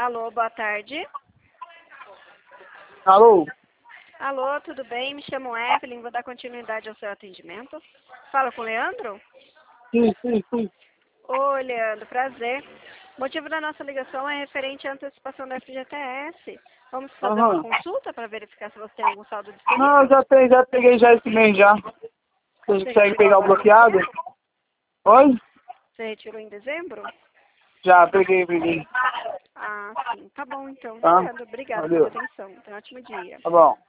Alô, boa tarde. Alô? Alô, tudo bem? Me chamo Evelyn, vou dar continuidade ao seu atendimento. Fala com o Leandro? Sim. Oi, Leandro, prazer. O motivo da nossa ligação é referente à antecipação da FGTS. Vamos fazer uma consulta para verificar se você tem algum saldo disponível? Não, já peguei já esse mês já. Você consegue pegar o bloqueado? Oi? Você retirou em dezembro? Já, peguei. Ah, sim. Tá bom, então. Tá? Leandro, obrigada Valeu. pela atenção. Tenha um ótimo dia. Tá bom.